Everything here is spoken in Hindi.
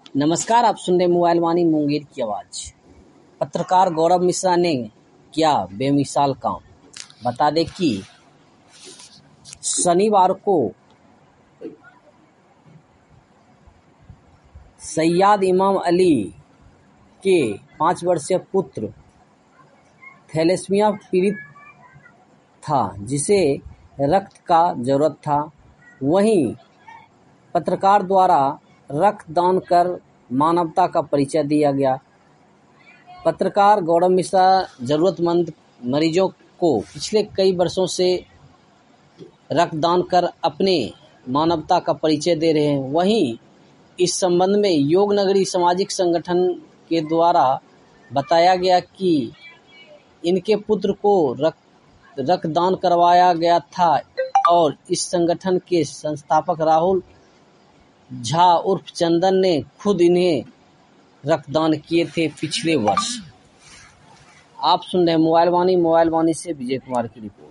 नमस्कार, आप सुन रहे मोबाइल वाणी मुंगेर की आवाज। पत्रकार गौरव मिश्रा ने किया बेमिसाल काम। बता दें कि शनिवार को सैयद इमाम अली के 5 वर्षीय पुत्र थैलेसीमिया पीड़ित था, जिसे रक्त का जरूरत था। वहीं पत्रकार द्वारा रक्तदान कर मानवता का परिचय दिया गया। पत्रकार गौरव मिश्रा जरूरतमंद मरीजों को पिछले कई वर्षों से रक्तदान कर अपने मानवता का परिचय दे रहे हैं। वहीं इस संबंध में योग नगरी सामाजिक संगठन के द्वारा बताया गया कि इनके पुत्र को रक्तदान करवाया गया था और इस संगठन के संस्थापक राहुल झा उर्फ चंदन ने खुद इन्हें रक्तदान किए थे पिछले वर्ष। आप सुन रहे हैं मोबाइल वाणी से विजय कुमार की रिपोर्ट।